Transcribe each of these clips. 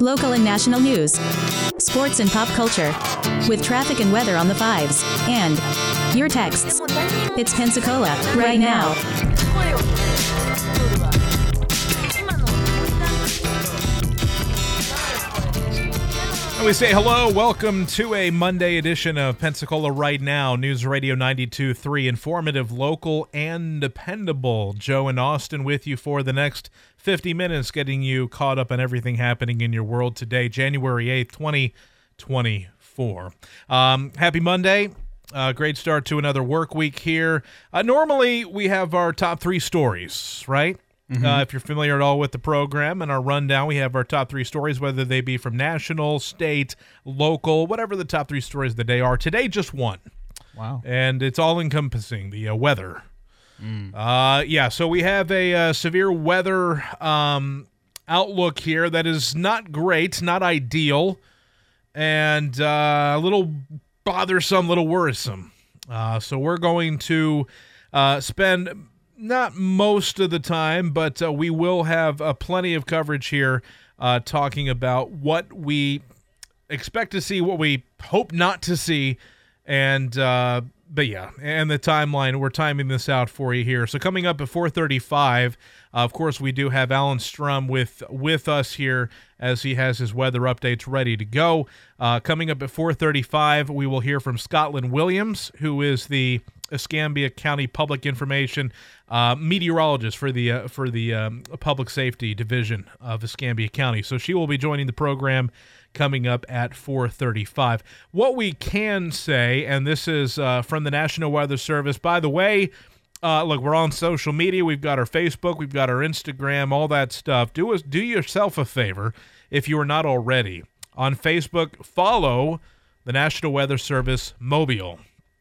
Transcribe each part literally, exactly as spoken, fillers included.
local and national news, sports and pop culture, with traffic and weather on the fives, and your texts. It's Pensacola, right now. And we say hello, welcome to a Monday edition of Pensacola Right Now, News Radio ninety-two point three, informative, local, and dependable. Joe and Austin with you for the next fifty minutes, getting you caught up on everything happening in your world today, January eighth, twenty twenty-four. Um, happy Monday. Uh, great start to another work week here. Uh, normally, we have our top three stories, right? Mm-hmm. Uh, if you're familiar at all with the program and our rundown, we have our top three stories, whether they be from national, state, local, whatever the top three stories of the day are. Today, just one. Wow. And it's all-encompassing, the uh, weather. Mm. Uh, yeah, so we have a uh, severe weather um, outlook here that is not great, not ideal, and uh, a little bothersome, a little worrisome. Uh, so we're going to uh, spend not most of the time, but uh, we will have uh, plenty of coverage here uh, talking about what we expect to see, what we hope not to see, and uh, but yeah, and the timeline, we're timing this out for you here. So coming up at four thirty-five, uh, of course, we do have Alan Strum with with us here as he has his weather updates ready to go. Uh, coming up at four thirty-five, we will hear from Scotland Williams, who is the Escambia County Public Information uh, meteorologist for the uh, for the um, Public Safety Division of Escambia County. So she will be joining the program coming up at four thirty-five. What we can say, and this is uh, from the National Weather Service, by the way, uh, look, we're on social media. We've got our Facebook, we've got our Instagram, all that stuff. Do us, do yourself a favor, if you are not already. On Facebook, follow the National Weather Service Mobile.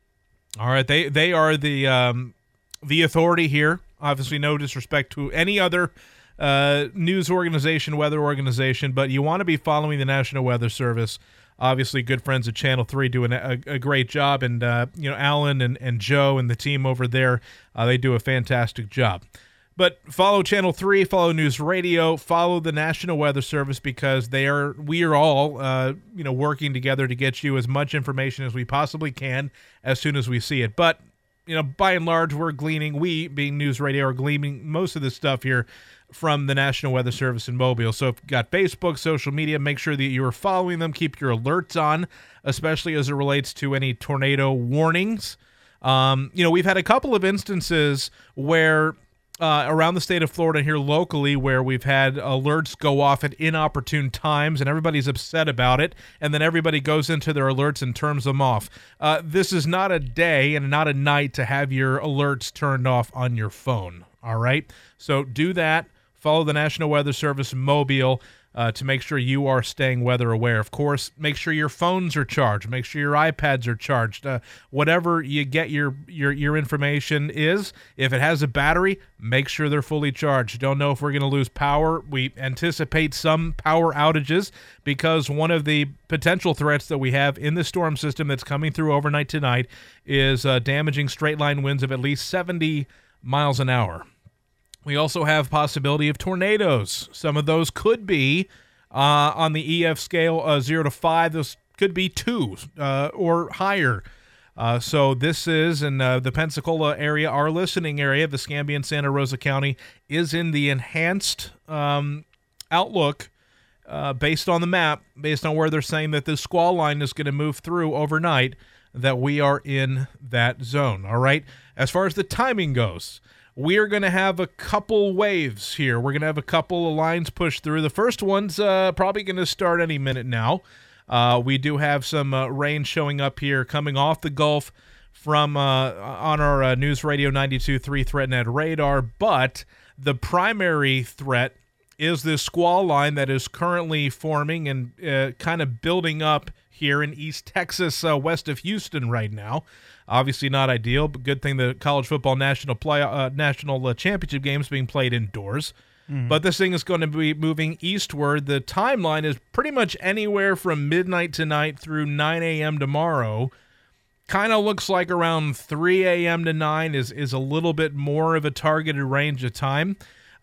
All right, they they are the um, the authority here. Obviously, no disrespect to any other uh, news organization, weather organization, but you want to be following the National Weather Service. Obviously, good friends at Channel three doing a, a great job, and uh, you know, Alan and, and Joe and the team over there, uh, they do a fantastic job. But follow Channel three, follow News Radio, follow the National Weather Service, because they are we are all uh, you know working together to get you as much information as we possibly can as soon as we see it. But you know, by and large, we're gleaning, we being News Radio, are gleaning most of this stuff here from the National Weather Service in Mobile. So if you've got Facebook, social media, make sure that you are following them. Keep your alerts on, especially as it relates to any tornado warnings. Um, you know, we've had a couple of instances where Uh, around the state of Florida here locally, where we've had alerts go off at inopportune times and everybody's upset about it, and then everybody goes into their alerts and turns them off. Uh, this is not a day and not a night to have your alerts turned off on your phone, all right? So do that. Follow the National Weather Service Mobile uh, to make sure you are staying weather aware. Of course, make sure your phones are charged. Make sure your iPads are charged. Uh, whatever you get your, your, your information is, if it has a battery, make sure they're fully charged. Don't know if we're going to lose power. We anticipate some power outages because one of the potential threats that we have in the storm system that's coming through overnight tonight is uh, damaging straight-line winds of at least seventy miles an hour. We also have possibility of tornadoes. Some of those could be uh, on the E F scale, uh, zero to five. Those could be two uh, or higher. Uh, so this is in uh, the Pensacola area. Our listening area of Escambia and Santa Rosa County is in the enhanced um, outlook uh, based on the map, based on where they're saying that the squall line is going to move through overnight, that we are in that zone. All right. As far as the timing goes, we are going to have a couple waves here. We're going to have a couple of lines pushed through. The first one's uh, probably going to start any minute now. Uh, we do have some uh, rain showing up here coming off the Gulf from uh, on our uh, News Radio ninety-two point three ThreatNet radar, but the primary threat is this squall line that is currently forming and uh, kind of building up here in East Texas, uh, west of Houston right now. Obviously not ideal, but good thing the college football national play uh, national uh, championship game is being played indoors. Mm. But this thing is going to be moving eastward. The timeline is pretty much anywhere from midnight tonight through nine a.m. tomorrow. Kind of looks like around three a.m. to nine is, is a little bit more of a targeted range of time.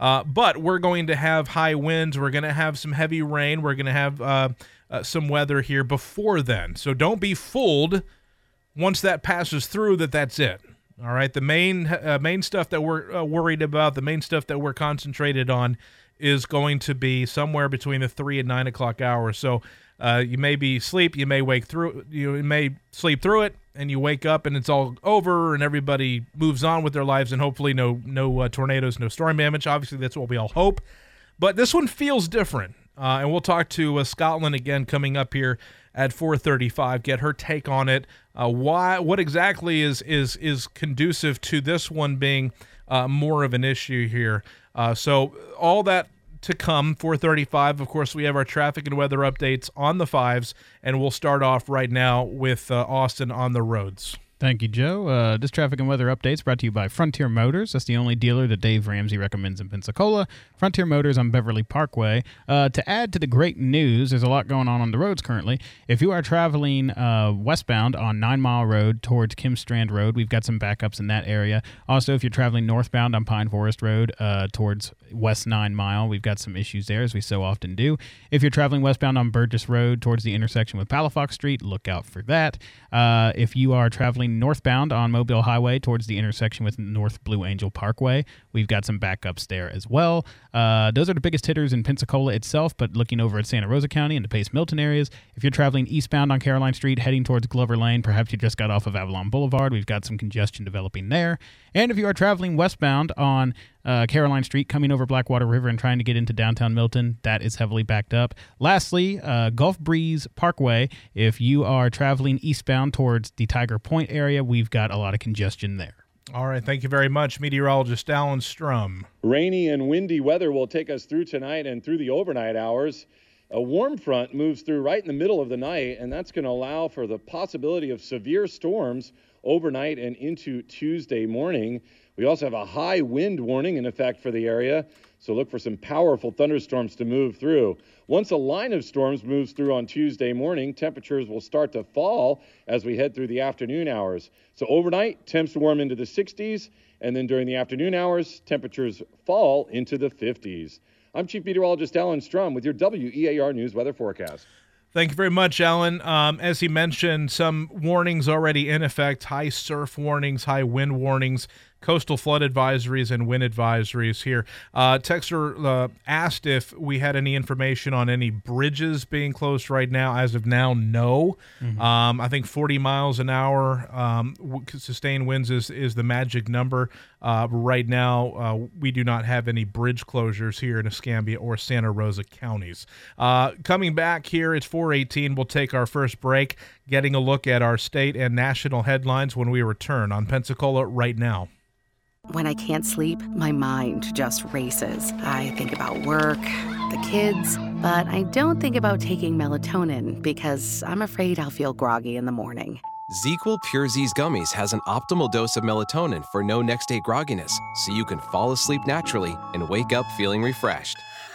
Uh, but we're going to have high winds. We're going to have some heavy rain. We're going to have uh, uh, some weather here before then. So don't be fooled once that passes through that that's it. All right, the main uh, main stuff that we're uh, worried about, the main stuff that we're concentrated on is going to be somewhere between the three and nine o'clock hours. So uh, you may be asleep, you may wake through, you may sleep through it, and you wake up and it's all over, and everybody moves on with their lives, and hopefully no no uh, tornadoes, no storm damage. Obviously, that's what we all hope. But this one feels different, uh, and we'll talk to uh, Scotland again coming up here at four thirty-five. Get her take on it. Uh, why? What exactly is is is conducive to this one being uh, more of an issue here? Uh, so all that to come. four thirty-five. Of course, we have our traffic and weather updates on the fives, and we'll start off right now with uh, Austin on the roads. Thank you, Joe. Uh, this traffic and weather update is brought to you by Frontier Motors. That's the only dealer that Dave Ramsey recommends in Pensacola. Frontier Motors on Beverly Parkway. Uh, to add to the great news, there's a lot going on on the roads currently. If you are traveling uh, westbound on Nine Mile Road towards Kim Strand Road, we've got some backups in that area. Also, if you're traveling northbound on Pine Forest Road uh, towards West Nine Mile, we've got some issues there, as we so often do. If you're traveling westbound on Burgess Road towards the intersection with Palafox Street, look out for that. Uh, if you are traveling northbound on Mobile Highway towards the intersection with North Blue Angel Parkway, we've got some backups there as well. Uh, those are the biggest hitters in Pensacola itself, but looking over at Santa Rosa County and the Pace Milton areas, if you're traveling eastbound on Caroline Street heading towards Glover Lane, perhaps you just got off of Avalon Boulevard, we've got some congestion developing there. And if you are traveling westbound on uh, Caroline Street coming over Blackwater River and trying to get into downtown Milton, that is heavily backed up. Lastly, uh, Gulf Breeze Parkway, if you are traveling eastbound towards the Tiger Point area, we've got a lot of congestion there. All right, thank you very much, meteorologist Alan Strum. Rainy and windy weather will take us through tonight and through the overnight hours. A warm front moves through right in the middle of the night, and that's going to allow for the possibility of severe storms overnight and into Tuesday morning. We also have a high wind warning in effect for the area, so look for some powerful thunderstorms to move through. Once a line of storms moves through on Tuesday morning, temperatures will start to fall as we head through the afternoon hours. So overnight, temps warm into the sixties, and then during the afternoon hours, temperatures fall into the fifties. I'm Chief Meteorologist Alan Strum with your W E A R News weather forecast. Thank you very much, Alan. Um, as he mentioned, some warnings already in effect, high surf warnings, high wind warnings, coastal flood advisories, and wind advisories here. Uh, Texter uh, asked if we had any information on any bridges being closed right now. As of now, no. Mm-hmm. Um, I think forty miles an hour um, sustained winds is, is the magic number. Uh, right now, uh, we do not have any bridge closures here in Escambia or Santa Rosa counties. Uh, coming back here, it's four eighteen. We'll take our first break, getting a look at our state and national headlines when we return on Pensacola Right Now. When I can't sleep, my mind just races. I think about work, the kids, but I don't think about taking melatonin because I'm afraid I'll feel groggy in the morning. ZzzQuil Pure Z's Gummies has an optimal dose of melatonin for no next-day grogginess, so you can fall asleep naturally and wake up feeling refreshed.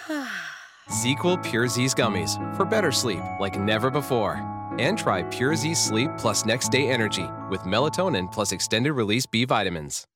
ZzzQuil Pure Z's Gummies for better sleep like never before. And try Pure Z Sleep plus next-day energy with melatonin plus extended-release B vitamins.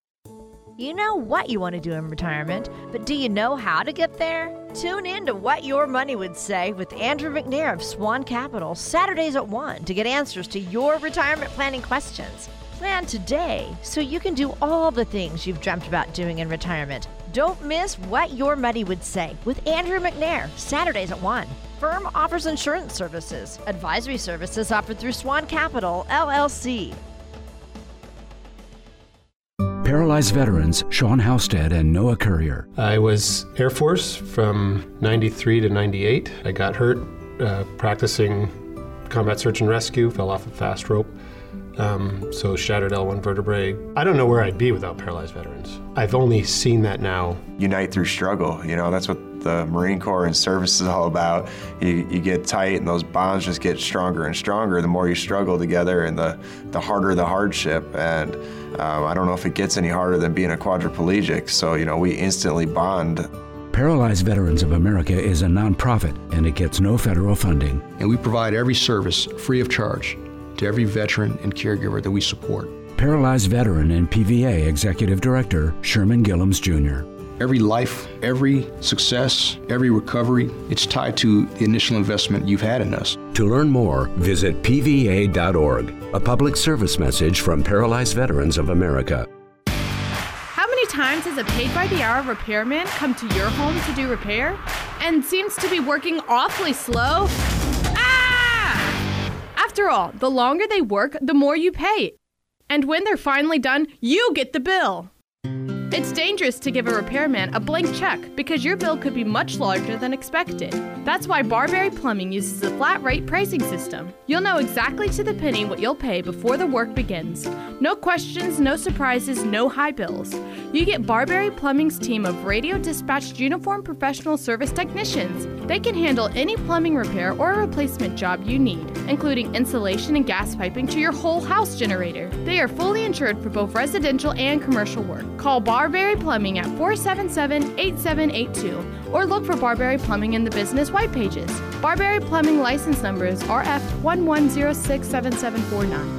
You know what you want to do in retirement, but do you know how to get there? Tune in to What Your Money Would Say with Andrew McNair of Swan Capital, Saturdays at one, to get answers to your retirement planning questions. Plan today so you can do all the things you've dreamt about doing in retirement. Don't miss What Your Money Would Say with Andrew McNair, Saturdays at one. Firm offers insurance services. Advisory services offered through Swan Capital, L L C. Paralyzed veterans Sean Halstead and Noah Courier. I was Air Force from ninety-three to ninety-eight. I got hurt uh, practicing combat search and rescue, fell off a fast rope, um, so shattered L one vertebrae. I don't know where I'd be without paralyzed veterans. I've only seen that now. Unite through struggle, you know, that's what the Marine Corps and service is all about. You, you get tight and those bonds just get stronger and stronger the more you struggle together, and the, the harder the hardship. And um, I don't know if it gets any harder than being a quadriplegic, so you know, we instantly bond. Paralyzed Veterans of America is a nonprofit and it gets no federal funding. And we provide every service free of charge to every veteran and caregiver that we support. Paralyzed Veteran and P V A Executive Director Sherman Gillums Junior Every life, every success, every recovery, it's tied to the initial investment you've had in us. To learn more, visit P V A dot org, a public service message from Paralyzed Veterans of America. How many times has a paid-by-the-hour repairman come to your home to do repair and seems to be working awfully slow? Ah! After all, the longer they work, the more you pay. And when they're finally done, you get the bill. It's dangerous to give a repairman a blank check because your bill could be much larger than expected. That's why Barberry Plumbing uses a flat rate pricing system. You'll know exactly to the penny what you'll pay before the work begins. No questions, no surprises, no high bills. You get Barberry Plumbing's team of radio dispatched uniformed professional service technicians. They can handle any plumbing repair or replacement job you need, including insulation and gas piping to your whole house generator. They are fully insured for both residential and commercial work. Call Barberry Plumbing at four seven seven, eight seven eight two or look for Barberry Plumbing in the business white pages. Barberry Plumbing license number is R F one one zero six seven seven four nine.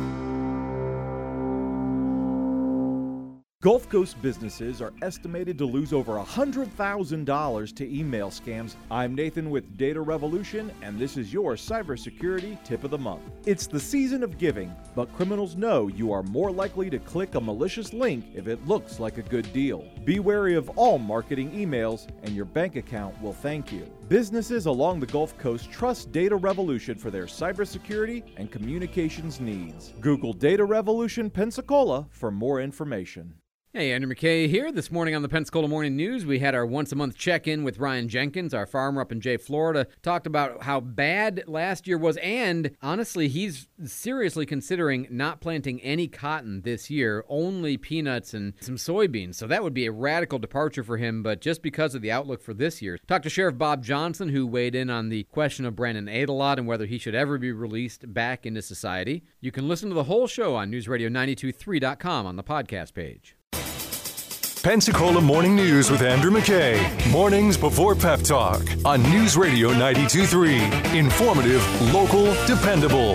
Gulf Coast businesses are estimated to lose over one hundred thousand dollars to email scams. I'm Nathan with Data Revolution, and this is your cybersecurity tip of the month. It's the season of giving, but criminals know you are more likely to click a malicious link if it looks like a good deal. Be wary of all marketing emails, and your bank account will thank you. Businesses along the Gulf Coast trust Data Revolution for their cybersecurity and communications needs. Google Data Revolution Pensacola for more information. Hey, Andrew McKay here. This morning on the Pensacola Morning News, we had our once-a-month check-in with Ryan Jenkins, our farmer up in Jay, Florida. Talked about how bad last year was, and honestly, he's seriously considering not planting any cotton this year, only peanuts and some soybeans. So that would be a radical departure for him, but just because of the outlook for this year. Talked to Sheriff Bob Johnson, who weighed in on the question of Brandon Adelot and whether he should ever be released back into society. You can listen to the whole show on news radio nine two three dot com on the podcast page. Pensacola Morning News with Andrew McKay. Mornings before Pep Talk on News Radio ninety-two point three. Informative, local, dependable.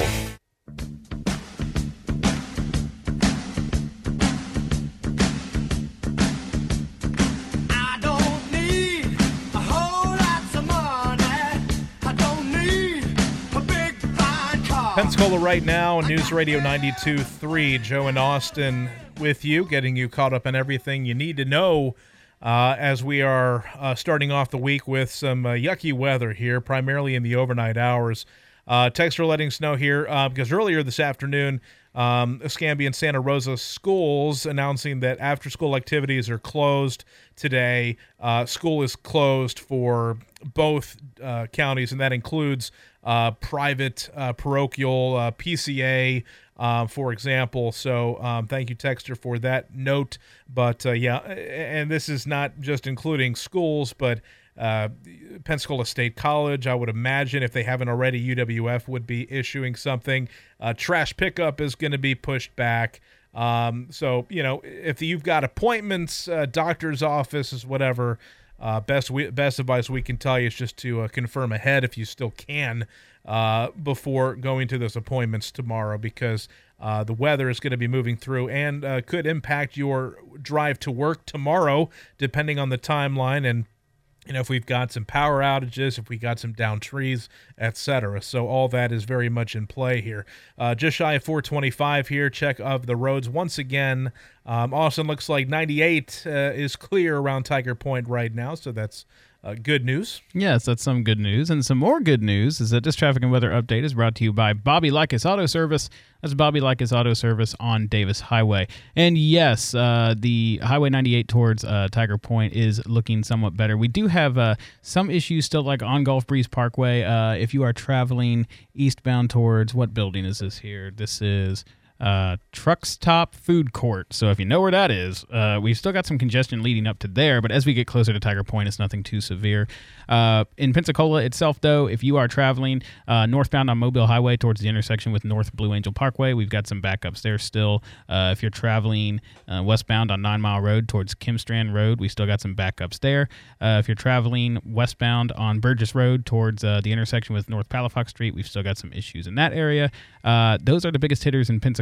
Pensacola right now, News Radio ninety-two point three. Joe and Austin with you, getting you caught up on everything you need to know uh, as we are uh, starting off the week with some uh, yucky weather here, primarily in the overnight hours. Uh, texter letting us know here, uh, because earlier this afternoon, um, Escambia and Santa Rosa schools announcing that after-school activities are closed today. Uh, school is closed for both uh, counties, and that includes uh, private, uh, parochial, uh, P C A, Uh, for example. So um, thank you, Texter, for that note. But uh, yeah, and this is not just including schools, but uh, Pensacola State College, I would imagine, if they haven't already, U W F would be issuing something. Uh, trash pickup is going to be pushed back. Um, so, you know, if you've got appointments, uh, doctor's offices, whatever, uh, best we, best advice we can tell you is just to uh, confirm ahead if you still can uh, before going to those appointments tomorrow, because uh, the weather is going to be moving through and uh, could impact your drive to work tomorrow, depending on the timeline. And you know, if we've got some power outages, if we got some downed trees, et cetera. So all that is very much in play here. Uh, just shy of four twenty-five here. Check of the roads once again. Um, Austin looks like ninety-eight uh, is clear around Tiger Point right now, so that's uh, good news. Yes, that's some good news. And some more good news is that this traffic and weather update is brought to you by Bobby Likas Auto Service. That's Bobby Likas Auto Service on Davis Highway. And yes, uh, the Highway ninety-eight towards uh, Tiger Point is looking somewhat better. We do have uh, some issues still, like on Gulf Breeze Parkway. Uh, if you are traveling eastbound towards, what building is this here? This is uh, Trucks Top Food Court. So if you know where that is, uh, we've still got some congestion leading up to there, but as we get closer to Tiger Point, it's nothing too severe. Uh, in Pensacola itself, though, if you are traveling uh, northbound on Mobile Highway towards the intersection with North Blue Angel Parkway, we've got some backups there still. Uh, if you're traveling uh, westbound on Nine Mile Road towards Kimstrand Road, we still got some backups there. Uh, if you're traveling westbound on Burgess Road towards uh, the intersection with North Palafox Street, we've still got some issues in that area. Uh, those are the biggest hitters in Pensacola.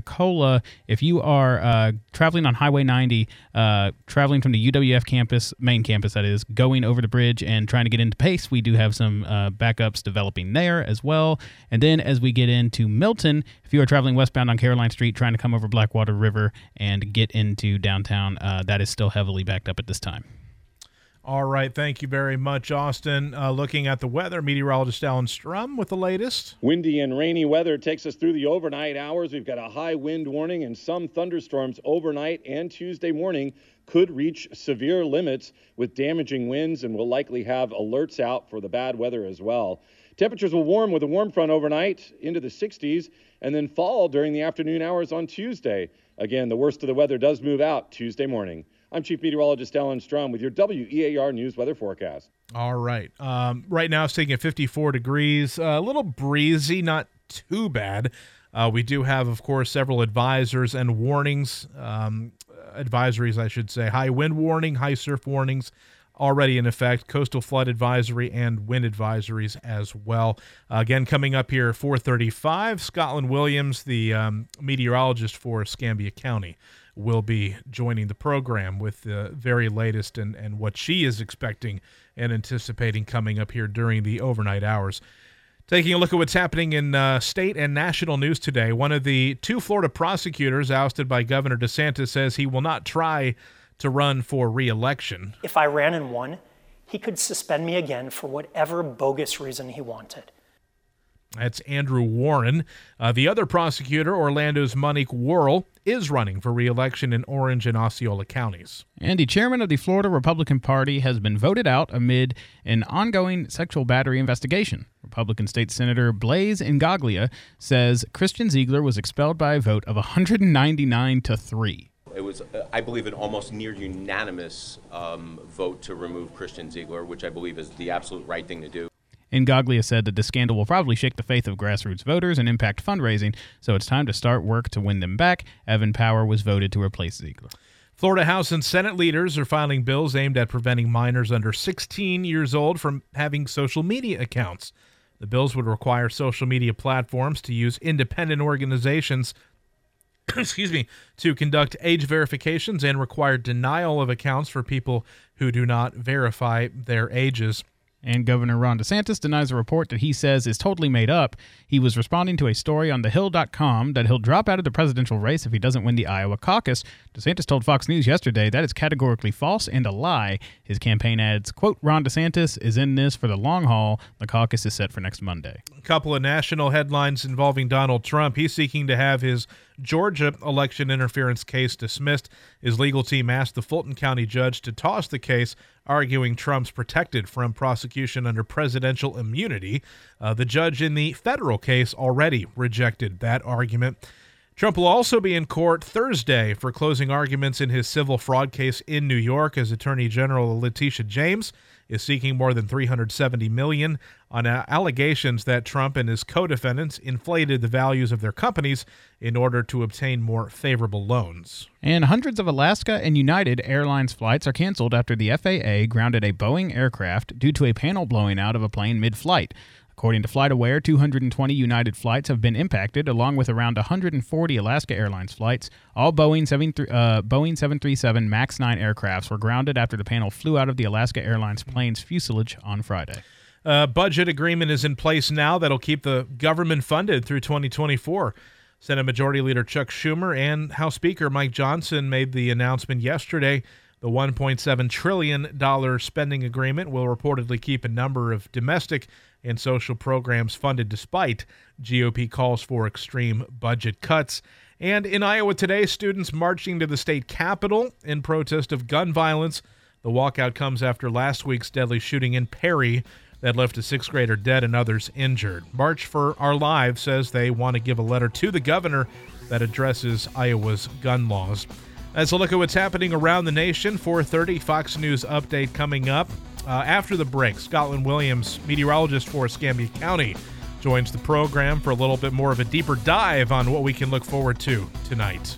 Pensacola, if you are uh, traveling on Highway ninety, uh, traveling from the U W F campus, main campus that is, going over the bridge and trying to get into Pace, we do have some uh, backups developing there as well. And then as we get into Milton, if you are traveling westbound on Caroline Street, trying to come over Blackwater River and get into downtown, uh, that is still heavily backed up at this time. All right, thank you very much, Austin. Uh, looking at the weather, meteorologist Alan Strum with the latest. Windy and rainy weather takes us through the overnight hours. We've got a high wind warning and some thunderstorms overnight and Tuesday morning could reach severe limits with damaging winds, and we'll likely have alerts out for the bad weather as well. Temperatures will warm with a warm front overnight into the sixties and then fall during the afternoon hours on Tuesday. Again, the worst of the weather does move out Tuesday morning. I'm Chief Meteorologist Alan Strum with your W E A R News weather forecast. All right. Um, right now it's taking at fifty-four degrees. Uh, a little breezy, not too bad. Uh, we do have, of course, several advisors and warnings, um, advisories, I should say. High wind warning, high surf warnings already in effect, coastal flood advisory and wind advisories as well. Uh, again, coming up here, four thirty-five, Scotland Williams, the um, meteorologist for Escambia County, will be joining the program with the very latest and, and what she is expecting and anticipating coming up here during the overnight hours. Taking a look at what's happening in uh, state and national news today, one of the two Florida prosecutors ousted by Governor DeSantis says he will not try to run for re-election. If I ran and won, he could suspend me again for whatever bogus reason he wanted. That's Andrew Warren. Uh, the other prosecutor, Orlando's Monique Worrell, is running for re-election in Orange and Osceola counties. And the chairman of the Florida Republican Party has been voted out amid an ongoing sexual battery investigation. Republican State Senator Blaise Ingaglia says Christian Ziegler was expelled by a vote of one hundred ninety-nine to three. It was, uh, I believe, an almost near unanimous um, vote to remove Christian Ziegler, which I believe is the absolute right thing to do. Ingaglia said that the scandal will probably shake the faith of grassroots voters and impact fundraising, so it's time to start work to win them back. Evan Power was voted to replace Ziegler. Florida House and Senate leaders are filing bills aimed at preventing minors under sixteen years old from having social media accounts. The bills would require social media platforms to use independent organizations excuse me, to conduct age verifications and require denial of accounts for people who do not verify their ages. And Governor Ron DeSantis denies a report that he says is totally made up. He was responding to a story on the hill dot com that he'll drop out of the presidential race if he doesn't win the Iowa caucus. DeSantis told Fox News yesterday that is categorically false and a lie. His campaign adds, quote, Ron DeSantis is in this for the long haul. The caucus is set for next Monday. A couple of national headlines involving Donald Trump. He's seeking to have his Georgia election interference case dismissed. His legal team asked the Fulton County judge to toss the case, arguing Trump's protected from prosecution under presidential immunity. Uh, the judge in the federal case already rejected that argument. Trump will also be in court Thursday for closing arguments in his civil fraud case in New York, as Attorney General Letitia James is seeking more than three hundred seventy million dollars on allegations that Trump and his co-defendants inflated the values of their companies in order to obtain more favorable loans. And hundreds of Alaska and United Airlines flights are canceled after the F A A grounded a Boeing aircraft due to a panel blowing out of a plane mid-flight. According to FlightAware, two hundred twenty United flights have been impacted, along with around one hundred forty Alaska Airlines flights. All Boeing seven thirty-seven MAX nine aircrafts were grounded after the panel flew out of the Alaska Airlines plane's fuselage on Friday. A budget agreement is in place now that'll keep the government funded through twenty twenty-four. Senate Majority Leader Chuck Schumer and House Speaker Mike Johnson made the announcement yesterday. The one point seven trillion dollars spending agreement will reportedly keep a number of domestic and social programs funded despite G O P calls for extreme budget cuts. And in Iowa today, students marching to the state capitol in protest of gun violence. The walkout comes after last week's deadly shooting in Perry that left a sixth grader dead and others injured. March for Our Lives says they want to give a letter to the governor that addresses Iowa's gun laws. As a look at what's happening around the nation, four thirty Fox News update coming up. Uh, after the break, Scotland Williams, meteorologist for Escambia County, joins the program for a little bit more of a deeper dive on what we can look forward to tonight.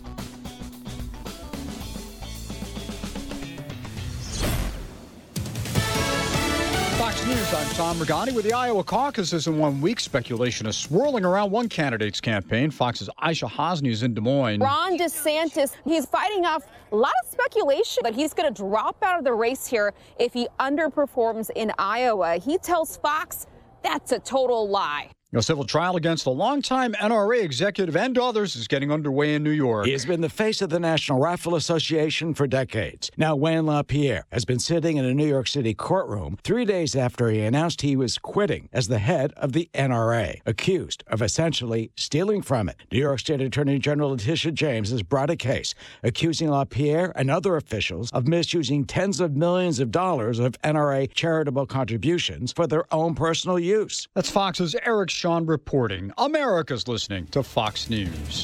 Fox News News. I'm Tom Regani with the Iowa caucuses in one week. Speculation is swirling around one candidate's campaign. Fox's Aisha Hosny is in Des Moines. Ron DeSantis, he's fighting off a lot of speculation that he's going to drop out of the race here if he underperforms in Iowa. He tells Fox that's a total lie. A civil trial against a longtime N R A executive and others is getting underway in New York. He has been the face of the National Rifle Association for decades. Now, Wayne LaPierre has been sitting in a New York City courtroom three days after he announced he was quitting as the head of the N R A, accused of essentially stealing from it. New York State Attorney General Letitia James has brought a case accusing LaPierre and other officials of misusing tens of millions of dollars of N R A charitable contributions for their own personal use. That's Fox's Eric Sean reporting. America's listening to Fox News.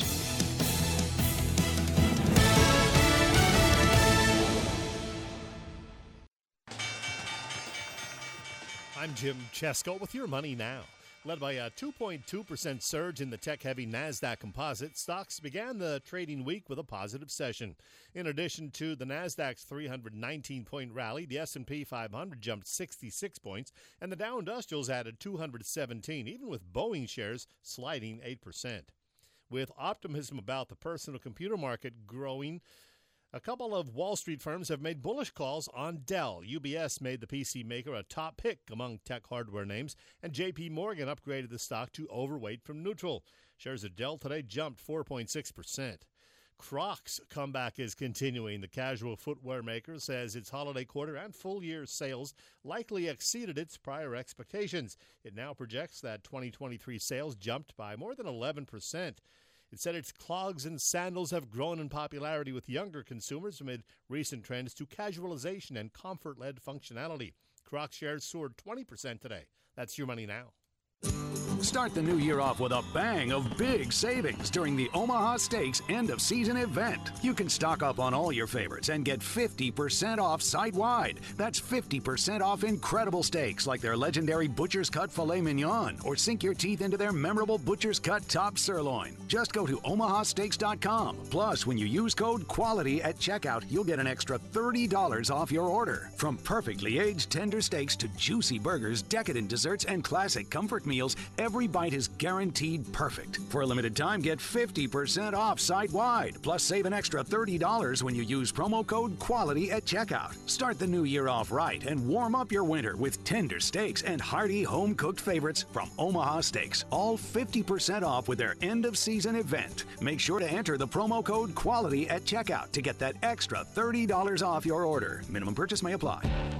I'm Jim Chesko with your Money Now. Led by a two point two percent surge in the tech-heavy NASDAQ composite, stocks began the trading week with a positive session. In addition to the NASDAQ's three hundred nineteen point rally, the S and P five hundred jumped sixty-six points, and the Dow Industrials added two hundred seventeen, even with Boeing shares sliding eight percent. With optimism about the personal computer market growing, a couple of Wall Street firms have made bullish calls on Dell. U B S made the P C maker a top pick among tech hardware names, and J P Morgan upgraded the stock to overweight from neutral. Shares of Dell today jumped four point six percent. Crocs comeback is continuing. The casual footwear maker says its holiday quarter and full-year sales likely exceeded its prior expectations. It now projects that twenty twenty-three sales jumped by more than eleven percent. It said its clogs and sandals have grown in popularity with younger consumers amid recent trends to casualization and comfort-led functionality. Crocs shares soared twenty percent today. That's your Money Now. Start the new year off with a bang of big savings during the Omaha Steaks end-of-season event. You can stock up on all your favorites and get fifty percent off site-wide. That's fifty percent off incredible steaks like their legendary Butcher's Cut Filet Mignon, or sink your teeth into their memorable Butcher's Cut Top Sirloin. Just go to omaha steaks dot com. Plus, when you use code QUALITY at checkout, you'll get an extra thirty dollars off your order. From perfectly aged tender steaks to juicy burgers, decadent desserts, and classic comfort meals, every bite is guaranteed perfect. For a limited time, get fifty percent off site-wide. Plus, save an extra thirty dollars when you use promo code QUALITY at checkout. Start the new year off right and warm up your winter with tender steaks and hearty home-cooked favorites from Omaha Steaks. All fifty percent off with their end-of-season event. Make sure to enter the promo code QUALITY at checkout to get that extra thirty dollars off your order. Minimum purchase may apply.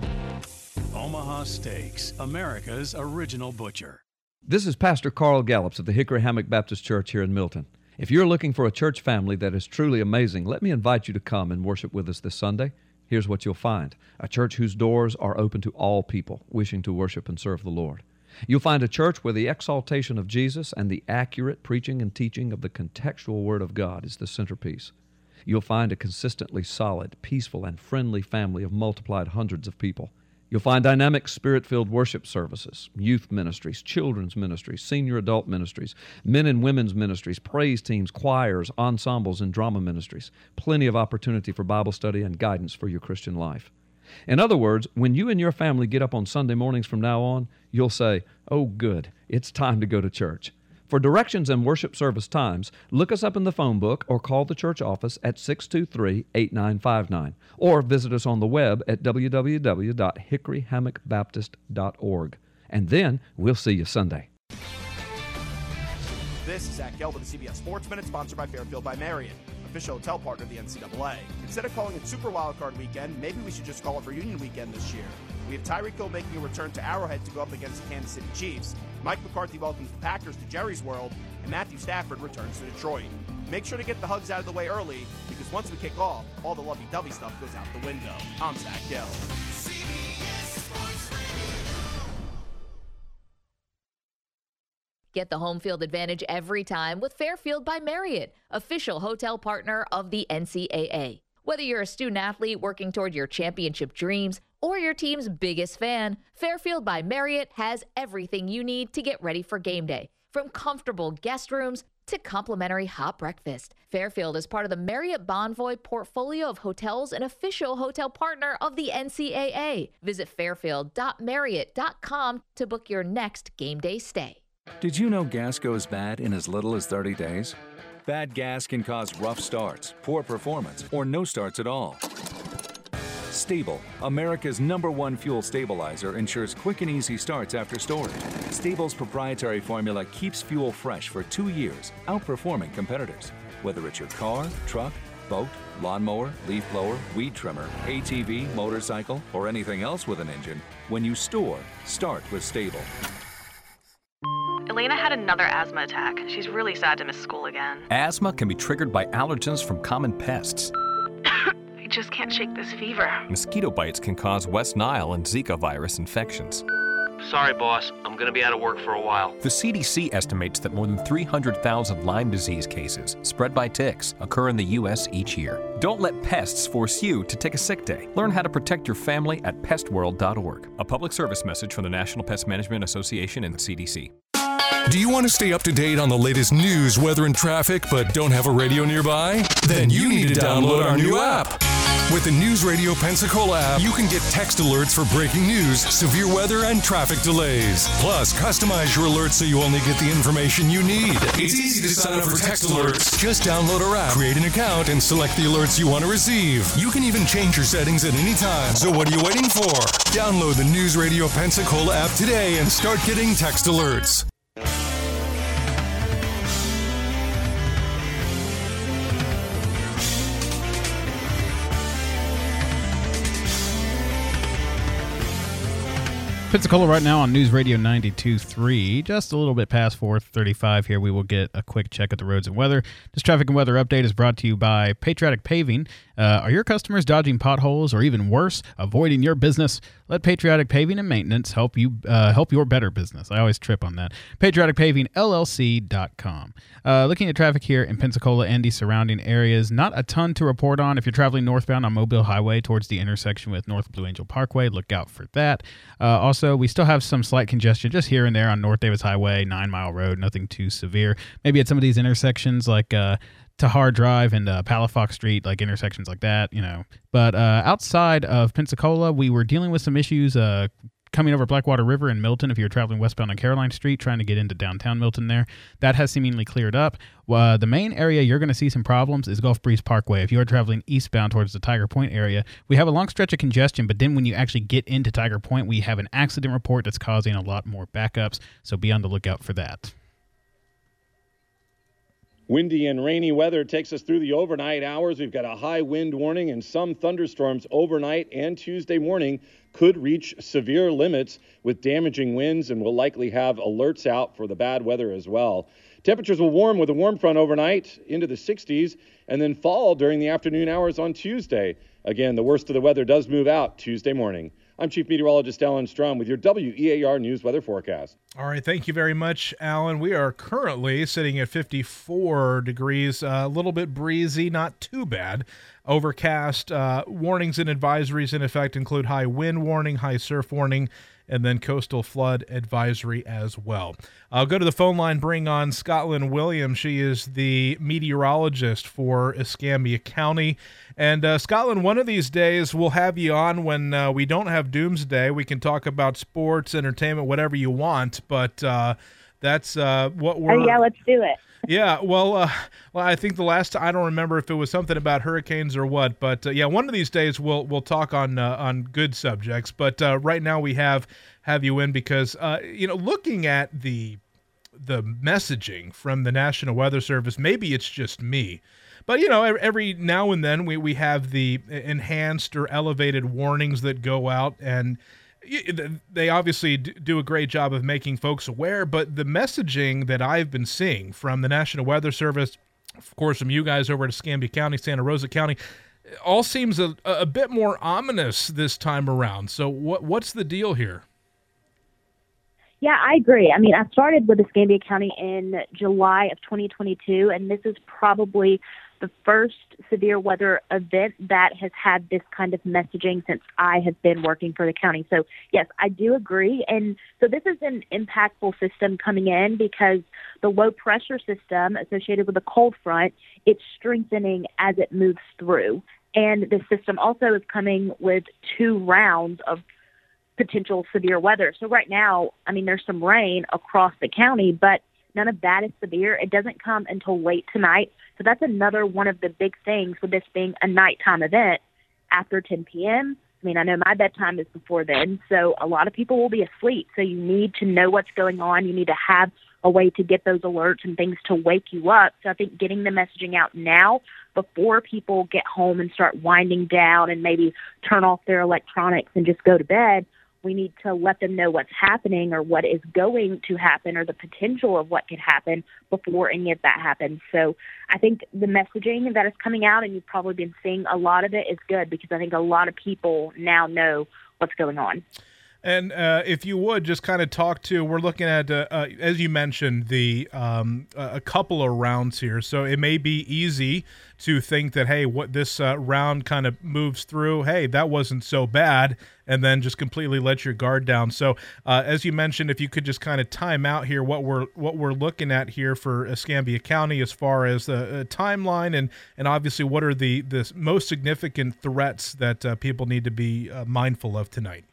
Omaha Steaks, America's original butcher. This is Pastor Carl Gallups of the Hickory Hammock Baptist Church here in Milton. If you're looking for a church family that is truly amazing, let me invite you to come and worship with us this Sunday. Here's what you'll find: a church whose doors are open to all people wishing to worship and serve the Lord. You'll find a church where the exaltation of Jesus and the accurate preaching and teaching of the contextual Word of God is the centerpiece. You'll find a consistently solid, peaceful, and friendly family of multiplied hundreds of people. You'll find dynamic, Spirit-filled worship services, youth ministries, children's ministries, senior adult ministries, men and women's ministries, praise teams, choirs, ensembles, and drama ministries. Plenty of opportunity for Bible study and guidance for your Christian life. In other words, when you and your family get up on Sunday mornings from now on, you'll say, "Oh, good, it's time to go to church." For directions and worship service times, look us up in the phone book or call the church office at six two three, eight nine five nine, or visit us on the web at w w w dot hickory hammock baptist dot org. And then we'll see you Sunday. This is Zach Gelb with the C B S Sports Minute, sponsored by Fairfield by Marriott, official hotel partner of the N C double A. Instead of calling it Super Wildcard Weekend, maybe we should just call it Reunion Weekend this year. We have Tyreek Hill making a return to Arrowhead to go up against the Kansas City Chiefs. Mike McCarthy welcomes the Packers to Jerry's World, and Matthew Stafford returns to Detroit. Make sure to get the hugs out of the way early, because once we kick off, all the lovey-dovey stuff goes out the window. I'm Zach Gelb. Get the home field advantage every time with Fairfield by Marriott, official hotel partner of the N C double A. Whether you're a student athlete working toward your championship dreams or your team's biggest fan, Fairfield by Marriott has everything you need to get ready for game day. From comfortable guest rooms, to complimentary hot breakfast. Fairfield is part of the Marriott Bonvoy portfolio of hotels, an official hotel partner of the N C A A. Visit fairfield dot marriott dot com to book your next game day stay. Did you know gas goes bad in as little as thirty days? Bad gas can cause rough starts, poor performance, or no starts at all. Stable, America's number one fuel stabilizer, ensures quick and easy starts after storage. Stable's proprietary formula keeps fuel fresh for two years, outperforming competitors. Whether it's your car, truck, boat, lawnmower, leaf blower, weed trimmer, A T V, motorcycle, or anything else with an engine, when you store, start with Stable. Elena had another asthma attack. She's really sad to miss school again. Asthma can be triggered by allergens from common pests. I just can't shake this fever. Mosquito bites can cause West Nile and Zika virus infections. Sorry, boss. I'm going to be out of work for a while. The C D C estimates that more than three hundred thousand Lyme disease cases spread by ticks occur in the U S each year. Don't let pests force you to take a sick day. Learn how to protect your family at pest world dot org. A public service message from the National Pest Management Association and the C D C. Do you want to stay up to date on the latest news, weather, and traffic, but don't have a radio nearby? Then you need to download our new app. With the News Radio Pensacola app, you can get text alerts for breaking news, severe weather, and traffic delays. Plus, customize your alerts so you only get the information you need. It's easy to sign up for text alerts. Just download our app, create an account, and select the alerts you want to receive. You can even change your settings at any time. So what are you waiting for? Download the News Radio Pensacola app today and start getting text alerts. Pensacola right now on News Radio ninety-two point three. Just a little bit past four thirty-five here. We will get a quick check at the roads and weather. This traffic and weather update is brought to you by Patriotic Paving. Uh, are your customers dodging potholes or even worse, avoiding your business? Let Patriotic Paving and Maintenance help you uh, help your better business. I always trip on that. patriotic paving L L C dot com. Uh, looking at traffic here in Pensacola and the surrounding areas, not a ton to report on. If you're traveling northbound on Mobile Highway towards the intersection with North Blue Angel Parkway, look out for that. Uh, also, we still have some slight congestion just here and there on North Davis Highway, Nine Mile Road, nothing too severe. Maybe at some of these intersections like uh, Tahar Drive and uh, Palafox Street, like intersections like that, you know. But uh, outside of Pensacola, we were dealing with some issues uh, coming over Blackwater River in Milton. If you're traveling westbound on Caroline Street, trying to get into downtown Milton there, that has seemingly cleared up. Uh, the main area you're going to see some problems is Gulf Breeze Parkway. If you are traveling eastbound towards the Tiger Point area, we have a long stretch of congestion, but then when you actually get into Tiger Point, we have an accident report that's causing a lot more backups, so be on the lookout for that. Windy and rainy weather takes us through the overnight hours. We've got a high wind warning and some thunderstorms overnight and Tuesday morning could reach severe limits with damaging winds, and we'll likely have alerts out for the bad weather as well. Temperatures will warm with a warm front overnight into the sixties and then fall during the afternoon hours on Tuesday. Again, the worst of the weather does move out Tuesday morning. I'm Chief Meteorologist Alan Strom with your W E A R News weather forecast. All right, thank you very much, Alan. We are currently sitting at fifty-four degrees, uh, a little bit breezy, not too bad. Overcast. Uh, warnings and advisories in effect include high wind warning, high surf warning, and then coastal flood advisory as well. I'll go to the phone line, bring on Scotland Williams. She is the meteorologist for Escambia County. And uh, Scotland, one of these days we'll have you on when uh, we don't have Doomsday. We can talk about sports, entertainment, whatever you want, but uh, that's uh, what we're... Oh, yeah, let's do it. Yeah, well, uh, well, I think the last time, I don't remember if it was something about hurricanes or what, but uh, yeah, one of these days we'll we'll talk on uh, on good subjects. But uh, right now we have have you in because uh, you know, looking at the the messaging from the National Weather Service, maybe it's just me, but you know, every now and then we we have the enhanced or elevated warnings that go out, and they obviously do a great job of making folks aware, but the messaging that I've been seeing from the National Weather Service, of course, from you guys over at Escambia County, Santa Rosa County, all seems a, a bit more ominous this time around. So what what's the deal here? Yeah, I agree. I mean, I started with Escambia County in July of twenty twenty-two, and this is probably the first severe weather event that has had this kind of messaging since I have been working for the county. So, yes, I do agree. And so this is an impactful system coming in because the low pressure system associated with the cold front, it's strengthening as it moves through. And the system also is coming with two rounds of potential severe weather. So right now, I mean, there's some rain across the county, but none of that is severe. It doesn't come until late tonight. So that's another one of the big things with this being a nighttime event after ten p.m. I mean, I know my bedtime is before then, so a lot of people will be asleep. So you need to know what's going on. You need to have a way to get those alerts and things to wake you up. So I think getting the messaging out now before people get home and start winding down and maybe turn off their electronics and just go to bed, we need to let them know what's happening or what is going to happen or the potential of what could happen before any of that happens. So I think the messaging that is coming out, and you've probably been seeing a lot of it, is good because I think a lot of people now know what's going on. And uh, if you would just kind of talk to, we're looking at, uh, uh, as you mentioned, the um, a couple of rounds here. So it may be easy to think that, hey, what this uh, round kind of moves through, hey, that wasn't so bad, and then just completely let your guard down. So uh, as you mentioned, if you could just kind of time out here what we're what we're looking at here for Escambia County as far as the uh, timeline and and obviously what are the the most significant threats that uh, people need to be uh, mindful of tonight.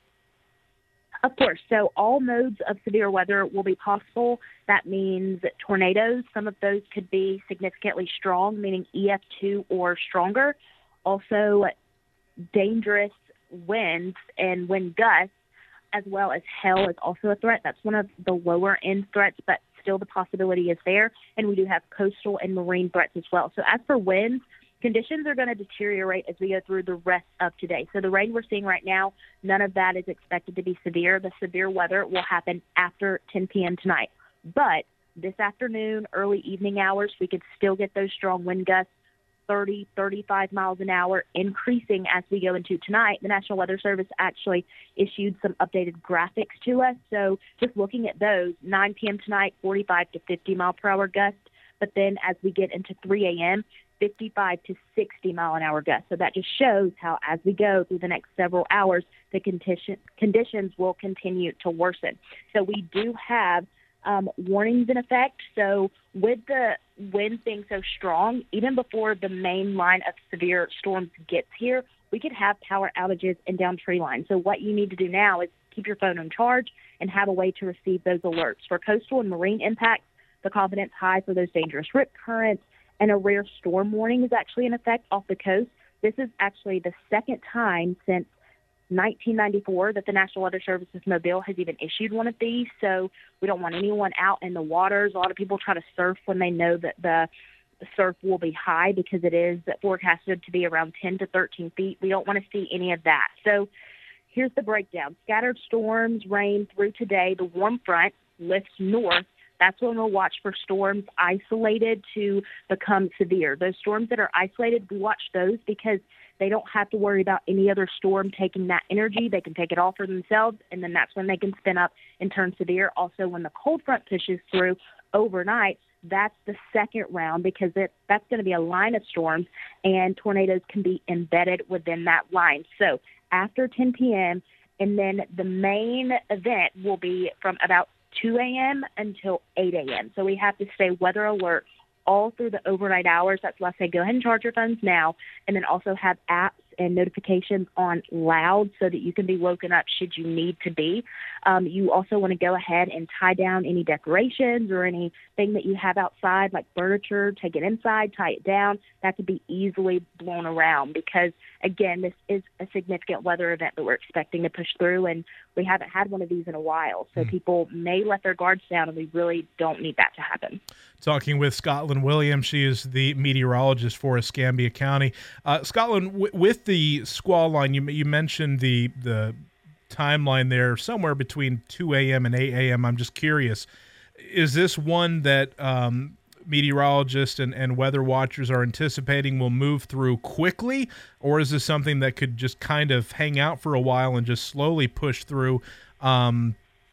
Of course. So all modes of severe weather will be possible. That means tornadoes. Some of those could be significantly strong, meaning E F two or stronger. Also, dangerous winds and wind gusts, as well as hail is also a threat. That's one of the lower end threats, but still the possibility is there. And we do have coastal and marine threats as well. So as for winds, conditions are going to deteriorate as we go through the rest of today. So the rain we're seeing right now, none of that is expected to be severe. The severe weather will happen after ten p.m. tonight. But this afternoon, early evening hours, we could still get those strong wind gusts, thirty, thirty-five miles an hour, increasing as we go into tonight. The National Weather Service actually issued some updated graphics to us. So just looking at those, nine p.m. tonight, forty-five to fifty mile per hour gusts. But then as we get into three a.m., fifty-five to sixty mile an hour gusts. So that just shows how as we go through the next several hours, the condition, conditions will continue to worsen. So we do have um, warnings in effect. So with the wind being so strong, even before the main line of severe storms gets here, we could have power outages and down tree lines. So what you need to do now is keep your phone on charge and have a way to receive those alerts. For coastal and marine impacts, the confidence high for those dangerous rip currents, and a rare storm warning is actually in effect off the coast. This is actually the second time since nineteen ninety-four that the National Weather Service's Mobile has even issued one of these. So we don't want anyone out in the waters. A lot of people try to surf when they know that the surf will be high because it is forecasted to be around ten to thirteen feet. We don't want to see any of that. So here's the breakdown. Scattered storms, rain through today. The warm front lifts north. That's when we'll watch for storms isolated to become severe. Those storms that are isolated, we watch those because they don't have to worry about any other storm taking that energy. They can take it all for themselves, and then that's when they can spin up and turn severe. Also, when the cold front pushes through overnight, that's the second round because it, that's going to be a line of storms, and tornadoes can be embedded within that line. So after ten p.m., and then the main event will be from about two a.m. until eight a.m. So we have to stay weather alert all through the overnight hours. That's why I say go ahead and charge your phones now, and then also have apps and notifications on loud so that you can be woken up should you need to be. Um, you also want to go ahead and tie down any decorations or anything that you have outside, like furniture, take it inside, tie it down. That could be easily blown around because, again, this is a significant weather event that we're expecting to push through, and we haven't had one of these in a while. So mm. people may let their guards down, and we really don't need that to happen. Talking with Scotland Williams. She is the meteorologist for Escambia County. Uh, Scotland, w- with the squall line, you, you mentioned the the timeline there, somewhere between two a.m. and eight a.m. I'm just curious, is this one that um, meteorologists and, and weather watchers are anticipating will move through quickly, or is this something that could just kind of hang out for a while and just slowly push through? Um,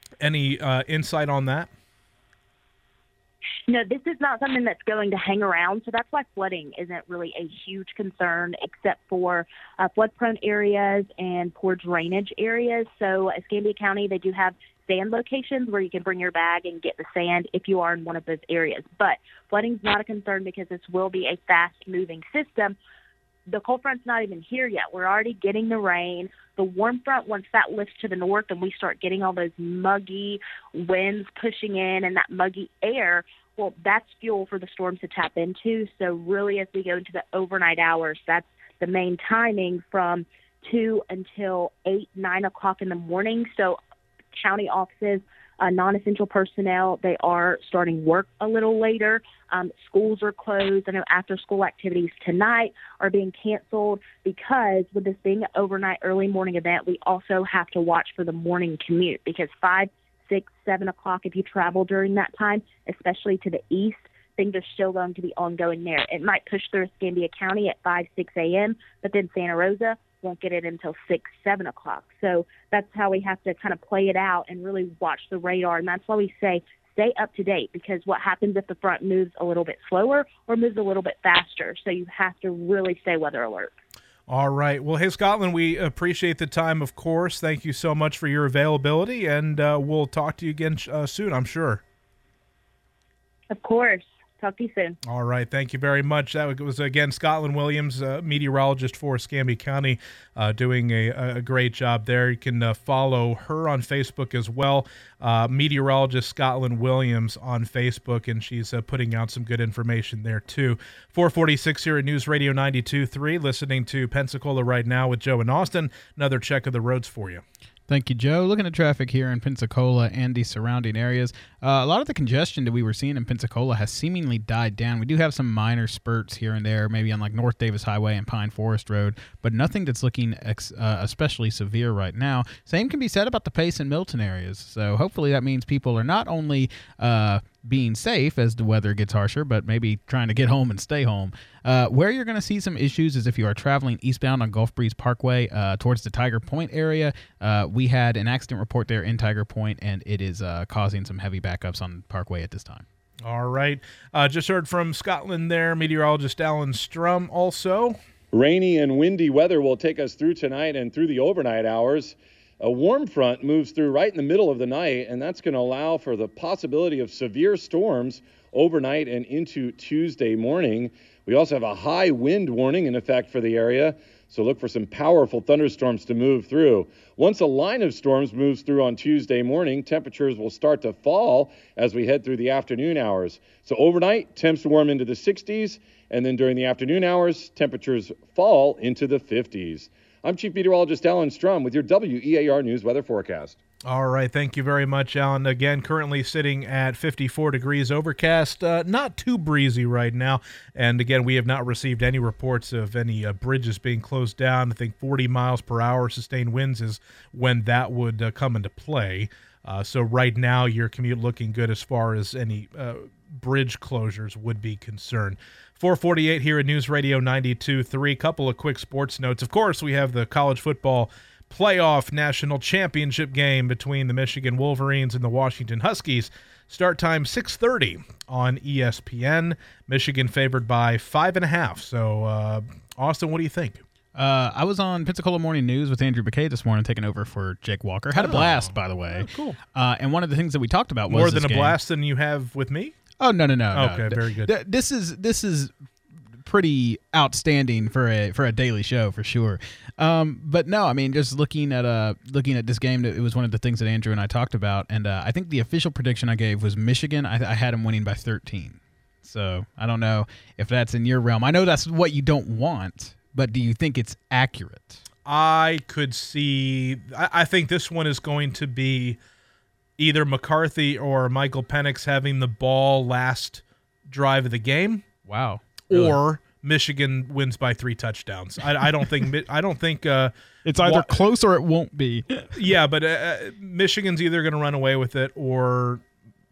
Any uh, insight on that? No, this is not something that's going to hang around, so that's why flooding isn't really a huge concern, except for uh, flood-prone areas and poor drainage areas. So Escambia County, they do have sand locations where you can bring your bag and get the sand if you are in one of those areas. But flooding's not a concern because this will be a fast-moving system. The cold front's not even here yet. We're already getting the rain. The warm front, once that lifts to the north and we start getting all those muggy winds pushing in and that muggy air, well, that's fuel for the storms to tap into. So really, as we go into the overnight hours, that's the main timing from two until eight, nine o'clock in the morning. So county offices, uh, non-essential personnel, they are starting work a little later. Um, schools are closed. I know after-school activities tonight are being canceled because with this being an overnight early morning event, we also have to watch for the morning commute because five, six, seven o'clock, if you travel during that time, especially to the east, things are still going to be ongoing there. It might push through Escambia County at five, six a.m., but then Santa Rosa won't get it until six, seven o'clock. So that's how we have to kind of play it out and really watch the radar. And that's why we say stay up to date, because what happens if the front moves a little bit slower or moves a little bit faster? So you have to really stay weather alert. All right. Well, hey, Scotland, we appreciate the time, of course. Thank you so much for your availability, and uh, we'll talk to you again uh, soon, I'm sure. Of course. Talk to you soon. All right. Thank you very much. That was, again, Scotland Williams, uh, meteorologist for Escambia County, uh, doing a, a great job there. You can uh, follow her on Facebook as well, uh, meteorologist Scotland Williams on Facebook, and she's uh, putting out some good information there, too. four forty-six here at News Radio ninety-two point three, listening to Pensacola Right Now with Joe and Austin. Another check of the roads for you. Thank you, Joe. Looking at traffic here in Pensacola and the surrounding areas, uh, a lot of the congestion that we were seeing in Pensacola has seemingly died down. We do have some minor spurts here and there, maybe on like North Davis Highway and Pine Forest Road, but nothing that's looking ex- uh, especially severe right now. Same can be said about the Pace and Milton areas. So hopefully that means people are not only uh, being safe as the weather gets harsher, but maybe trying to get home and stay home. Uh, where you're going to see some issues is if you are traveling eastbound on Gulf Breeze Parkway uh, towards the Tiger Point area. Uh, we had an accident report there in Tiger Point, and it is uh, causing some heavy backups on Parkway at this time. All right. Uh, just heard from Scotland there, meteorologist Alan Strum also. Rainy and windy weather will take us through tonight and through the overnight hours. A warm front moves through right in the middle of the night, and that's going to allow for the possibility of severe storms overnight and into Tuesday morning. We also have a high wind warning in effect for the area, so look for some powerful thunderstorms to move through. Once a line of storms moves through on Tuesday morning, temperatures will start to fall as we head through the afternoon hours. So overnight, temps warm into the sixties, and then during the afternoon hours, temperatures fall into the fifties. I'm Chief Meteorologist Alan Strum with your W E A R News weather forecast. All right. Thank you very much, Alan. Again, currently sitting at fifty-four degrees overcast. Uh, not too breezy right now. And again, we have not received any reports of any uh, bridges being closed down. I think forty miles per hour sustained winds is when that would uh, come into play. Uh, so right now, your commute looking good as far as any uh, bridge closures would be concerned. four forty-eight here at News Radio ninety-two point three. Couple of quick sports notes. Of course, we have the college football playoff national championship game between the Michigan Wolverines and the Washington Huskies. Start time six thirty on E S P N. Michigan favored by five and a half. So, uh, Austin, what do you think? Uh, I was on Pensacola Morning News with Andrew McKay this morning, taking over for Jake Walker. Had a blast, by the way. Oh, cool. Uh, and one of the things that we talked about was more than a game. blast than you have with me. Oh no no no! Okay, no. very good. Th- this is this is pretty outstanding for a for a daily show for sure. Um, but no, I mean, just looking at uh looking at this game, it was one of the things that Andrew and I talked about, and uh, I think the official prediction I gave was Michigan. I, I had them winning by thirteen. So I don't know if that's in your realm. I know that's what you don't want, but do you think it's accurate? I could see. I, I think this one is going to be either McCarthy or Michael Penix having the ball last drive of the game. Wow. Really? Or Michigan wins by three touchdowns. I, I don't think. I don't think uh, it's either wa- close or it won't be. Yeah, but uh, Michigan's either going to run away with it, or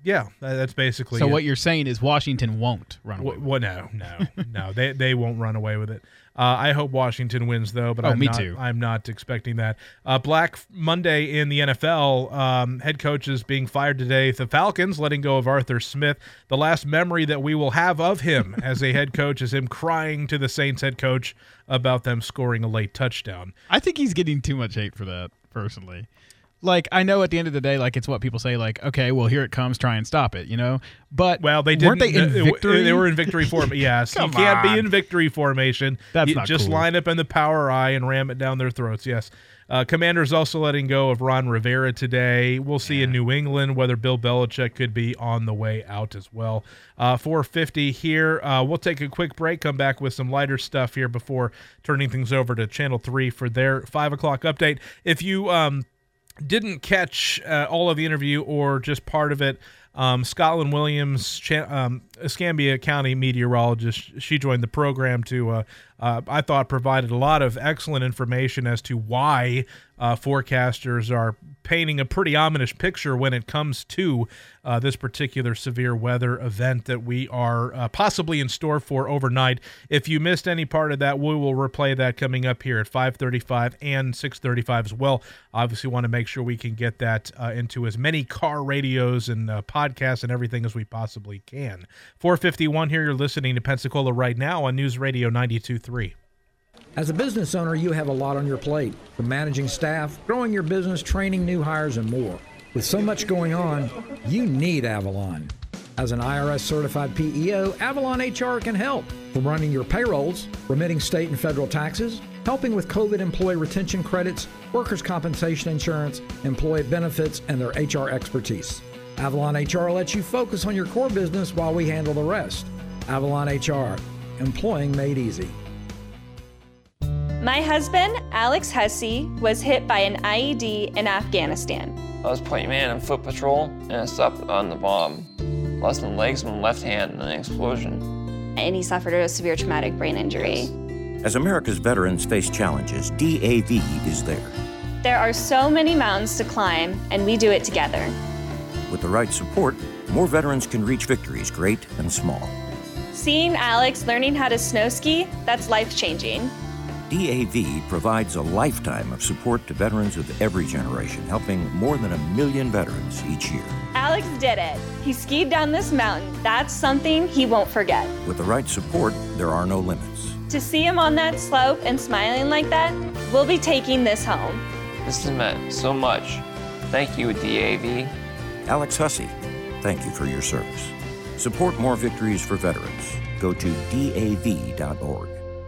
Yeah, that's basically So it. what you're saying is Washington won't run away. Well, no, no, no. They they won't run away with it. Uh, I hope Washington wins, though, but Oh, I'm me not, too. I'm not expecting that. Uh, Black Monday in the N F L. Um, head coaches being fired today. The Falcons letting go of Arthur Smith. The last memory that we will have of him as a head coach is him crying to the Saints head coach about them scoring a late touchdown. I think he's getting too much hate for that, personally. Like, I know at the end of the day, like, it's what people say, like, okay, well, here it comes, try and stop it, you know? But well, they weren't didn't. they in uh, victory? They were in victory formation. Yes, you Come can't on. be in victory formation. That's you not just cool. line up in the power eye and ram it down their throats. Yes. Uh, Commanders also letting go of Ron Rivera today. We'll see in New England whether Bill Belichick could be on the way out as well. Uh, four fifty here. Uh, we'll take a quick break, come back with some lighter stuff here before turning things over to Channel three for their five o'clock update. If you um, didn't catch uh, all of the interview or just part of it, um, Scotland Williams, cha- um, Escambia County meteorologist, she joined the program to, uh, uh, I thought, provided a lot of excellent information as to why uh, forecasters are painting a pretty ominous picture when it comes to uh, this particular severe weather event that we are uh, possibly in store for overnight. If you missed any part of that, we will replay that coming up here at five thirty-five and six thirty-five as well. Obviously want to make sure we can get that uh, into as many car radios and uh, podcasts and everything as we possibly can. four fifty-one here, you're listening to Pensacola Right Now on News Radio ninety-two point three. As a business owner, you have a lot on your plate, from managing staff, growing your business, training new hires, and more. With so much going on, you need Avalon. As an I R S-certified P E O, Avalon H R can help. From running your payrolls, remitting state and federal taxes, helping with COVID employee retention credits, workers' compensation insurance, employee benefits, and their H R expertise. Avalon H R lets you focus on your core business while we handle the rest. Avalon H R, employing made easy. My husband, Alex Hussey, was hit by an I E D in Afghanistan. I was point man on foot patrol, and I stepped on the bomb. Lost my legs and my left hand in an explosion. And he suffered a severe traumatic brain injury. As America's veterans face challenges, D A V is there. There are so many mountains to climb, and we do it together. With the right support, more veterans can reach victories, great and small. Seeing Alex learning how to snow ski, that's life-changing. D A V provides a lifetime of support to veterans of every generation, helping more than a million veterans each year. Alex did it. He skied down this mountain. That's something he won't forget. With the right support, there are no limits. To see him on that slope and smiling like that, we'll be taking this home. This has meant so much. Thank you, D A V. Alex Hussey, thank you for your service. Support more victories for veterans. Go to D A V dot org.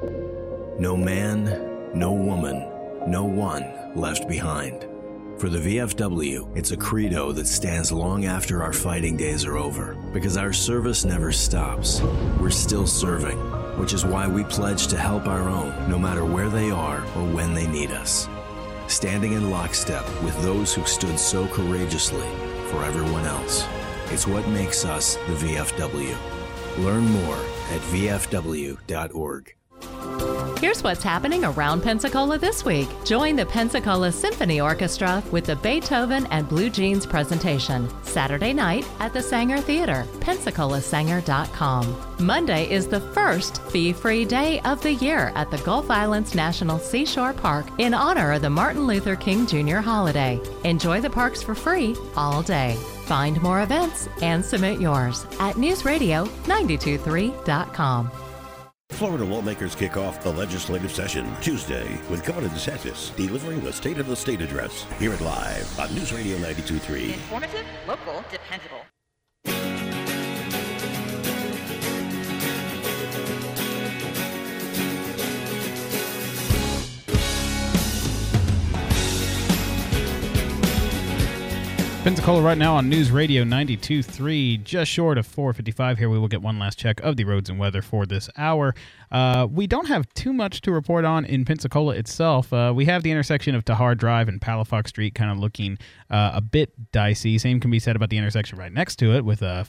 No man, no woman, no one left behind. For the V F W, it's a credo that stands long after our fighting days are over, because our service never stops. We're still serving, which is why we pledge to help our own, no matter where they are or when they need us. Standing in lockstep with those who stood so courageously for everyone else. It's what makes us the V F W. Learn more at V F W dot org. Here's what's happening around Pensacola this week. Join the Pensacola Symphony Orchestra with the Beethoven and Blue Jeans presentation. Saturday night at the Sanger Theater, pensacola sanger dot com. Monday is the first fee-free day of the year at the Gulf Islands National Seashore Park in honor of the Martin Luther King Junior holiday. Enjoy the parks for free all day. Find more events and submit yours at news radio ninety-two point three dot com. Florida lawmakers kick off the legislative session Tuesday with Governor DeSantis delivering the State of the State address. Hear it live on News Radio ninety-two point three. Informative, local, dependable. Pensacola right now on News Radio ninety-two point three, just short of four fifty-five here. We will get one last check of the roads and weather for this hour. Uh, we don't have too much to report on in Pensacola itself. Uh, we have the intersection of Tahar Drive and Palafox Street kind of looking uh, a bit dicey. Same can be said about the intersection right next to it with uh,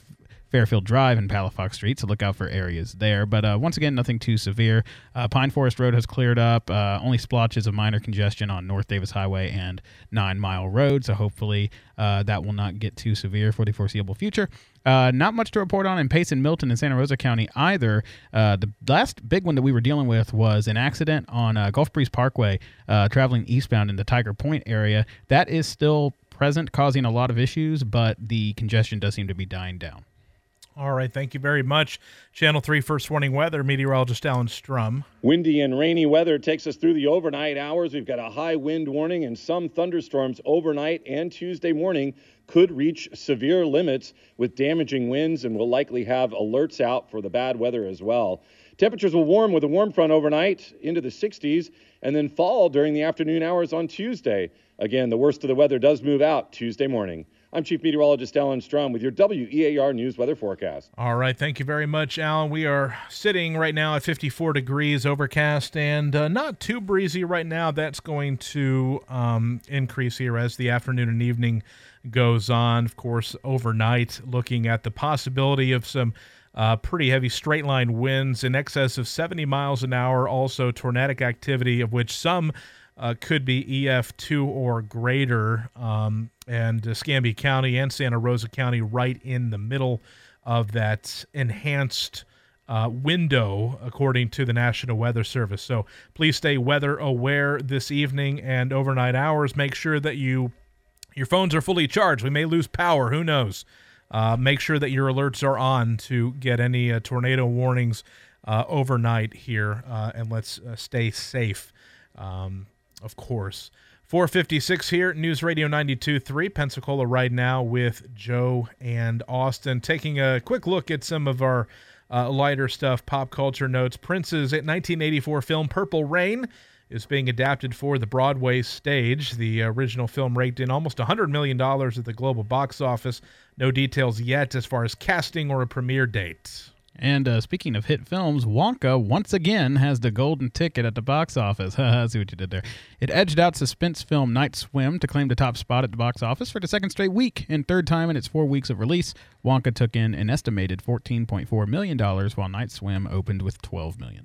Fairfield Drive and Palafox Street, so look out for areas there. But uh, once again, nothing too severe. Uh, Pine Forest Road has cleared up. Uh, only splotches of minor congestion on North Davis Highway and Nine Mile Road, so hopefully uh, that will not get too severe for the foreseeable future. Uh, not much to report on in Payson, Milton, and Santa Rosa County either. Uh, the last big one that we were dealing with was an accident on uh, Gulf Breeze Parkway uh, traveling eastbound in the Tiger Point area. That is still present, causing a lot of issues, but the congestion does seem to be dying down. All right, thank you very much. Channel three First Warning Weather, meteorologist Alan Strum. Windy and rainy weather takes us through the overnight hours. We've got a high wind warning and some thunderstorms overnight and Tuesday morning could reach severe limits with damaging winds, and we'll likely have alerts out for the bad weather as well. Temperatures will warm with a warm front overnight into the sixties and then fall during the afternoon hours on Tuesday. Again, the worst of the weather does move out Tuesday morning. I'm Chief Meteorologist Alan Strum with your W E A R News weather forecast. All right, thank you very much, Alan. We are sitting right now at fifty-four degrees, overcast, and uh, not too breezy right now. That's going to um, increase here as the afternoon and evening goes on. Of course, overnight, looking at the possibility of some uh, pretty heavy straight-line winds in excess of seventy miles an hour. Also, tornadic activity, of which some Uh, could be E F two or greater, um, and uh, Escambia County and Santa Rosa County right in the middle of that enhanced uh, window, according to the National Weather Service. So please stay weather aware this evening and overnight hours. Make sure that you your phones are fully charged. We may lose power. Who knows? Uh, make sure that your alerts are on to get any uh, tornado warnings uh, overnight here, uh, and let's uh, stay safe. Um, Of course. four fifty-six here, News Radio ninety-two point three, Pensacola right now with Joe and Austin. Taking a quick look at some of our uh, lighter stuff, pop culture notes. Prince's nineteen eighty-four film Purple Rain is being adapted for the Broadway stage. The original film raked in almost one hundred million dollars at the global box office. No details yet as far as casting or a premiere date. And uh, speaking of hit films, Wonka once again has the golden ticket at the box office. I see what you did there. It edged out suspense film Night Swim to claim the top spot at the box office for the second straight week. And third time in its four weeks of release, Wonka took in an estimated fourteen point four million dollars, while Night Swim opened with twelve million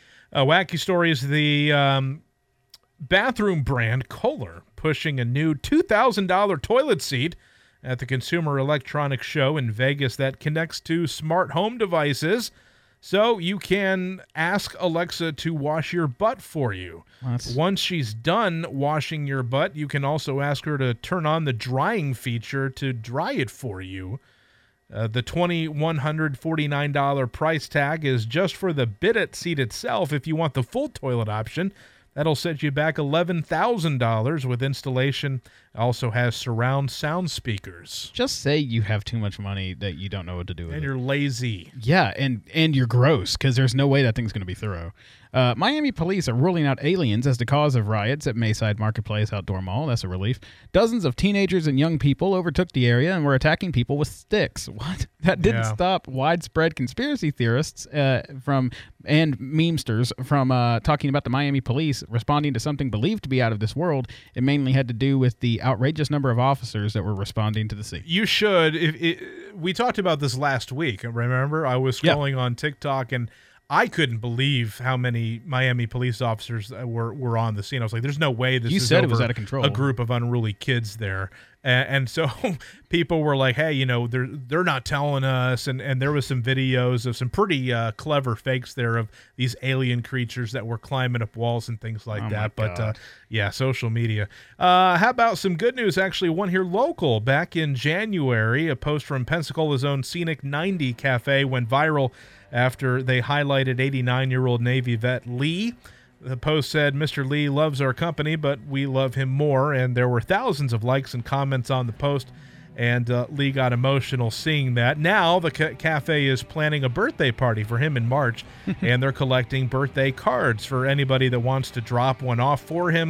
A dollars. wacky story is the um, bathroom brand Kohler pushing a new two thousand dollars toilet seat at the Consumer Electronics Show in Vegas that connects to smart home devices, so you can ask Alexa to wash your butt for you. That's... Once she's done washing your butt, you can also ask her to turn on the drying feature to dry it for you. Uh, the two thousand one hundred forty-nine dollars price tag is just for the bidet seat itself. If you want the full toilet option, that'll set you back eleven thousand dollars with installation. Also has surround sound speakers. Just say you have too much money that you don't know what to do with and it. And you're lazy. Yeah, and, and you're gross, because there's no way that thing's going to be thorough. Uh, Miami police are ruling out aliens as the cause of riots at Mayside Marketplace Outdoor Mall. That's a relief. Dozens of teenagers and young people overtook the area and were attacking people with sticks. What? That didn't Yeah. stop widespread conspiracy theorists uh, from and memesters from uh, talking about the Miami police responding to something believed to be out of this world. It mainly had to do with the outrageous number of officers that were responding to the scene. You should. If it, we talked about this last week. Remember, I was scrolling Yeah. on TikTok and I couldn't believe how many Miami police officers were were on the scene. I was like, "There's no way this You is said it over was out of control. A group of unruly kids there." And, and so people were like, "Hey, you know, they're they're not telling us." And and there was some videos of some pretty uh, clever fakes there of these alien creatures that were climbing up walls and things like Oh, that. my But uh, God. yeah, social media. Uh, how about some good news? Actually, one here local. Back in January, a post from Pensacola's own Scenic ninety Cafe went viral after they highlighted eighty-nine-year-old Navy vet Lee. The post said, "Mister Lee loves our company, but we love him more." And there were thousands of likes and comments on the post, and uh, Lee got emotional seeing that. Now the ca- cafe is planning a birthday party for him in March, and they're collecting birthday cards for anybody that wants to drop one off for him.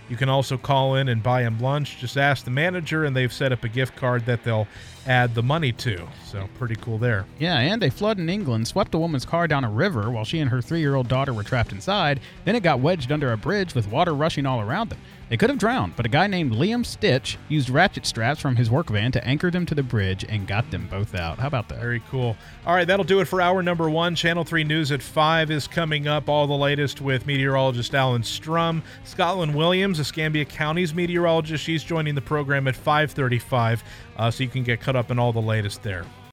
You can also call in and buy him lunch. Just ask the manager, and they've set up a gift card that they'll add the money to. So pretty cool there. Yeah, and a flood in England swept a woman's car down a river while she and her three-year-old daughter were trapped inside. Then it got wedged under a bridge with water rushing all around them. They could have drowned, but a guy named Liam Stitch used ratchet straps from his work van to anchor them to the bridge and got them both out. How about that? Very cool. All right, that'll do it for hour number one. Channel three News at five is coming up. All the latest with meteorologist Alan Strum. Scotland Williams, Escambia County's meteorologist, she's joining the program at five thirty-five, uh, so you can get caught up in all the latest there.